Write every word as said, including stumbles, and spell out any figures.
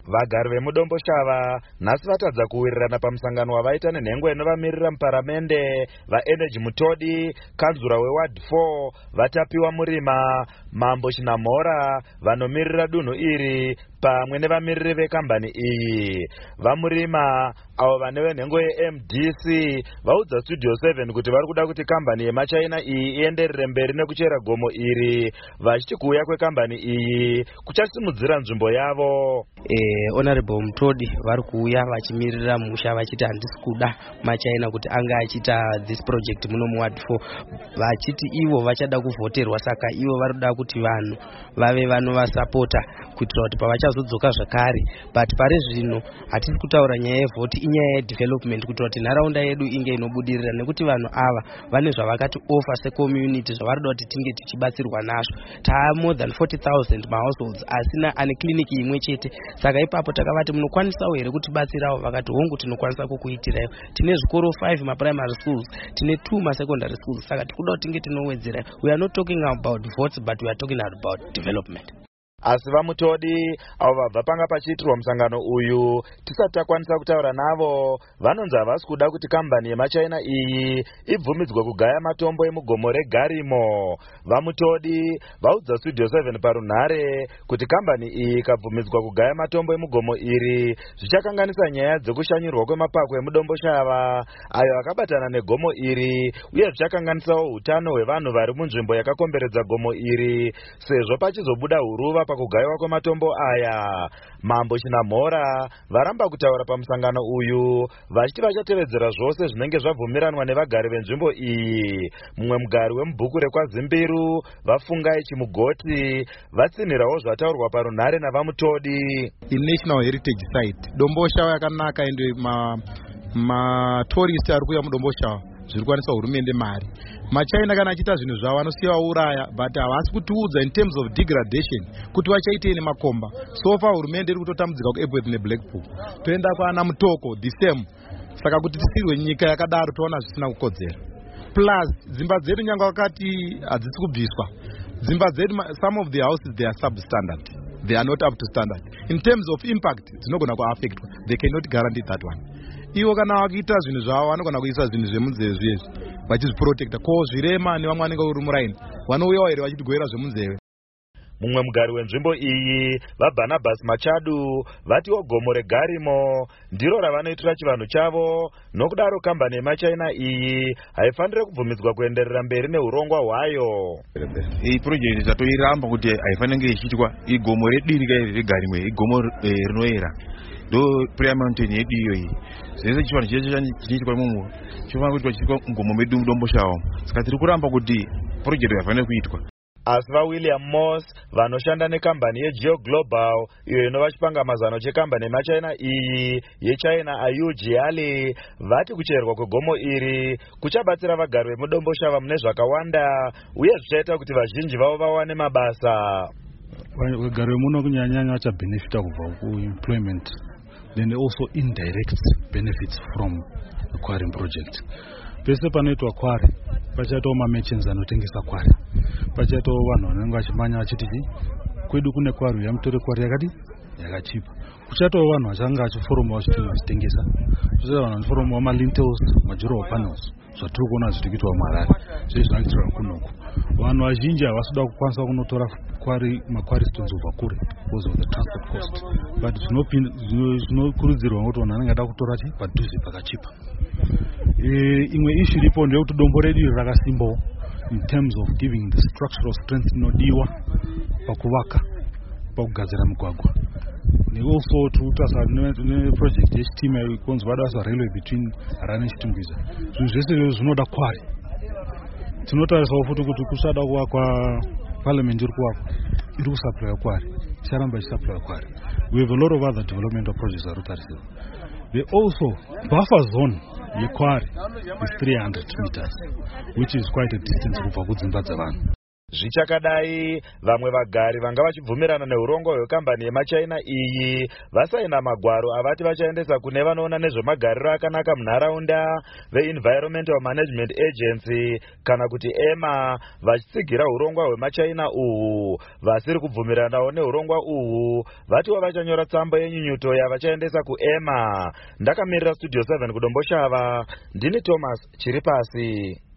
Vagari vemudombo shava nhasi vatadza kuwirirana pamusangano wavaita nenhengo inovamirira muparamende vaenergy Mutodi, kanzura weward four Vatapiwa Murima, Mambo Shinamhora vanomirira dunhu iri pamwe nevamiriri vekambani iyi. Vamurima avo vane venhengo ye-M D C vaudza Studio seven kuti vari kuda kuti kambani yemachaina iyi ienderere mberi nekuchera gomo iri, vachiti kuuya kwekambani iyi kuchasimudzira nzvimbo yavo. Eh, Honorable Mutodi vari kuuya vachimirira musha vachiti handisi kuda machaina kuti anga achita this project muno muward four, vachiti ivo vachada kuvhoterwa, saka ivo vari kuda kuti vanhu vave vanovasapota kuitira kuti pavachazodzoka zvakare. But pari zvino hatisi kutaura nyaya yevhoti, inyaya yedevelopment kuitira kuti nharaunda yedu inge inobudirira, nekuti vanhu ava vane zvavakati offer secommunity zvavari kuda kuti tinge tichibatsirwa nazvo. Taa more than forty thousand mahouseholds asina ane kliniki imwe chete, saka ipapo takavati munokwanisawo here kutibatsirawo, vakati hongu tinokwanisa kukuitirayo. Tine zvikoro five maprimary schools, tine two masecondary schools, saka tikuda kuti tinge tinowedzera. We are not talking about votes, but we are talking about development. Asi vaMutodi avo vabva panga pachiitirwa musangano uyu tisati takwanisa kutaura navo vanonzi havasi kuda kuti kambani yemachaina iyi ibvumidzwe kugaya matombo emugomo reGarimo. VaMutodi vaudza Studio seven parunhare kuti kambani iyi ikabvumidzwa kugaya matombo emugomo iri zvichakanganisa nyaya dzekushanyirwa kwemapako emudombo shava ayo akabatana negomo iri, uye zvichakanganisawo utano hwevanhu vari munzvimbo yakakomberedza gomo iri, sezvo pachizobuda huruva pakugaiwa kwematombo aya. Mambo Shinamhora varamba kutaura pamusangano uyu vachiti vachatevedzera zvose zvinenge zvabvumiranwa nevagari venzvimbo iyi. Mumwe mugari wemubhuku rekwazimbiru Vafungai Chimugoti vatsinhirawo zvataurwa parunhare navaMutodi. National Heritage Site dombo shava yakanaka, ende ma matourist ari kuuya mudombo shava zviri kwanisa hurumende mari. Machaina kana achita zvinhu zvavo anosiya uraya, but havasi kutiudza in terms of degradation kuti vachaitei nemakomba. So far hurumende iri kutotambudzika kuEbweth neBlackpool, toenda kwaana Mutoko the same. Saka kuti tisirwe nyika yakadaro toona zvisina kukodzera. Plus dzimba dzedu nyangwa vakati hadzisi kubviswa, dzimba dzedu some of the houses they are substandard, they are not up to standard. In terms of impact dzinogona kuaffectwa, they cannot guarantee that one. Ivo kana vakiita zvinhu zvavo vanogona kuisa zvinhu zvemunzeve zvezvi vachizviprotecta, ko zvirema nevamwe vanenge uri muraini vanouyawo here vachitigoera zvemunzeve. Mumwe mugari wenzvimbo iyi vaBarnabas Machadu vatiwo gomo reGarimo ndiro ravanoitira chivanhu chavo, nokudaro kambani yemachaina iyi haifaniri kubvumidzwa kuenderera mberi neurongwa hwayo. Iyi project tatoiramba kuti haifaniri ichiitwa. Igomo rediri kai reGarimo, igomo rinoera ndo prayer mountain yedu iyoyi. Zvese chivanhu chese chinoitwa imomo chinofanira kuitwa chiitwa mugomo medu mudombo shava, saka tiri kuramba kuti project haifaniri kuitwa. Asi vaWilliam Moss vanoshanda nekambani yeGeo Global iyo inova chipangamazano chekambani yemachaina iyi yeChina Ayu Jiali vati kucherwa kwegomo iri kuchabatsira vagari vemudombo shava mune zvakawanda, uye zvichaita kuti vazhinji vavo vawane mabasa. Vagari vemuno kunyanyanya vachabenefita kubva kuemployment, then also indirect benefits from the quarrying project. Pese panoitwa kwari pachaitawo mamechens anotengesa kwari, pachaitawo vanhu vanenge vachimanya vachiti kwedu kune kwari yamutore kwari yakati yakachipa. Kuchaitawo vanhu vachanga vachiforomawo zvitiro vachitengesa, kuchaitawo vanhu vachiforomawo malintels, madural panels, zvatiri kuona zviri kuitwa muHarare zvese zvinoitirwa kunoku. Vanhu vazhinji havasi kuda kukwanisa kunotora kwari makwari stones kubva kure because of the transport cost, but zvinokurudzirwa ngokuti vanhu vanenge vada kutora chi padhuze pakachipa. Imwe issue iripo ndeyekuti dombo redu iri rakasimbawo in terms of giving the structural strength inodiwa pakuvaka, pakugadzira mugwagwa. Also tutaura neproject yechitima ikonzi vadasa railway between Harare neChitungwiza. Zvinhu zvese zvinoda kwari. Tinotarisawo futi kuti kusada kuvakwa parliament iri kuvakwa iri kusupply kwari, icharamba ichisupply kwari. We have a lot of other developmental projects that are They also buffer zone yekwari is three hundred meters, which is quite a distance kubva kudzimba dzavanhu. Zvichakadai, vamwe vagari vanga vachibvumirana neurongo hwekambani yemachaina iyi vasaina magwaro avati vachaendesa kune vanoona nezvemagariro akanaka munharaunda veEnvironmental Management Agency kana kuti EMA, vachitsigira urongwa hwemachaina uhu. Vasiri kubvumiranawo neurongwa uhu vatiwo vachanyora tsamba yenyunyuto yavachaendesa kuEMA. Ndakamirira Studio seven kudomboshava, ndini Thomas Chiripasi.